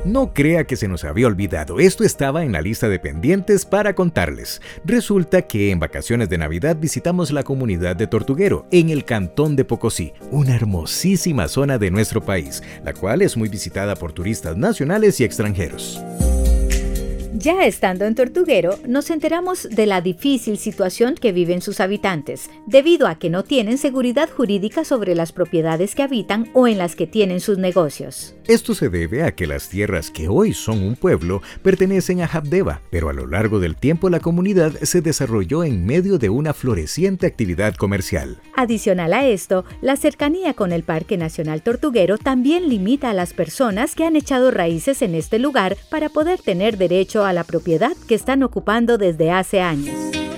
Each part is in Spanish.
No crea que se nos había olvidado, esto estaba en la lista de pendientes para contarles. Resulta que en vacaciones de Navidad visitamos la comunidad de Tortuguero, en el cantón de Pocosí, una hermosísima zona de nuestro país, la cual es muy visitada por turistas nacionales y extranjeros. Ya estando en Tortuguero, nos enteramos de la difícil situación que viven sus habitantes, debido a que no tienen seguridad jurídica sobre las propiedades que habitan o en las que tienen sus negocios. Esto se debe a que las tierras que hoy son un pueblo pertenecen a Habdeba, pero a lo largo del tiempo la comunidad se desarrolló en medio de una floreciente actividad comercial. Adicional a esto, la cercanía con el Parque Nacional Tortuguero también limita a las personas que han echado raíces en este lugar para poder tener derecho a la propiedad que están ocupando desde hace años.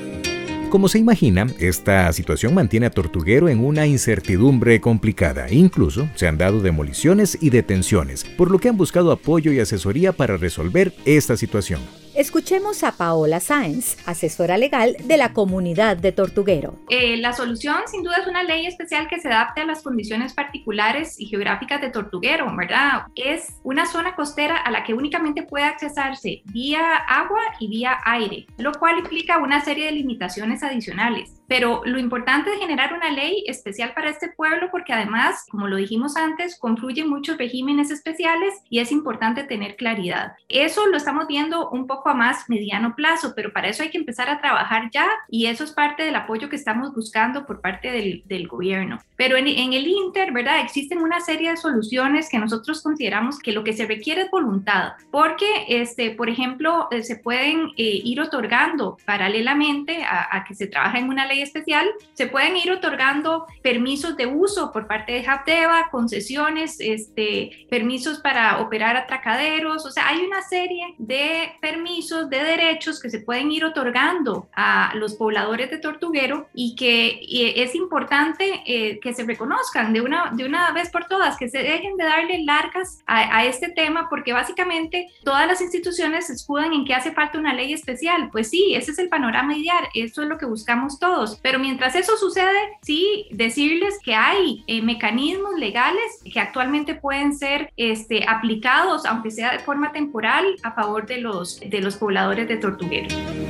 Como se imagina, esta situación mantiene a Tortuguero en una incertidumbre complicada. Incluso se han dado demoliciones y detenciones, por lo que han buscado apoyo y asesoría para resolver esta situación. Escuchemos a Paola Sáenz, asesora legal de la comunidad de Tortuguero. La solución sin duda es una ley especial que se adapte a las condiciones particulares y geográficas de Tortuguero, ¿verdad? Es una zona costera a la que únicamente puede accesarse vía agua y vía aire, lo cual implica una serie de limitaciones adicionales. Pero lo importante es generar una ley especial para este pueblo porque además, como lo dijimos antes, confluyen muchos regímenes especiales y es importante tener claridad. Eso lo estamos viendo un poco a más mediano plazo, pero para eso hay que empezar a trabajar ya y eso es parte del apoyo que estamos buscando por parte del gobierno. Pero en el Inter, ¿verdad? Existen una serie de soluciones que nosotros consideramos que lo que se requiere es voluntad, porque, por ejemplo, se pueden ir otorgando paralelamente a que se trabaja en una ley especial, se pueden ir otorgando permisos de uso por parte de Habdeba, concesiones, permisos para operar atracaderos, o sea, hay una serie de permisos, de derechos que se pueden ir otorgando a los pobladores de Tortuguero y que es importante que se reconozcan de una vez por todas, que se dejen de darle largas a este tema, porque básicamente todas las instituciones se escudan en que hace falta una ley especial. Pues sí, ese es el panorama ideal, eso es lo que buscamos todos, pero mientras eso sucede, sí, decirles que hay mecanismos legales que actualmente pueden ser aplicados, aunque sea de forma temporal, a favor de los pobladores de Tortuguero.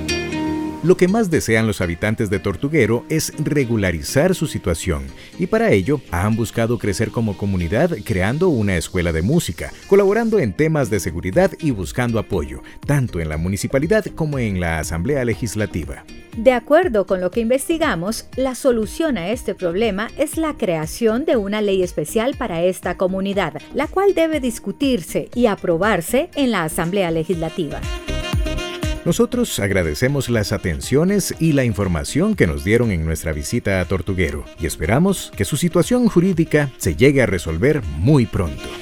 Lo que más desean los habitantes de Tortuguero es regularizar su situación y para ello han buscado crecer como comunidad creando una escuela de música, colaborando en temas de seguridad y buscando apoyo, tanto en la municipalidad como en la Asamblea Legislativa. De acuerdo con lo que investigamos, la solución a este problema es la creación de una ley especial para esta comunidad, la cual debe discutirse y aprobarse en la Asamblea Legislativa. Nosotros agradecemos las atenciones y la información que nos dieron en nuestra visita a Tortuguero y esperamos que su situación jurídica se llegue a resolver muy pronto.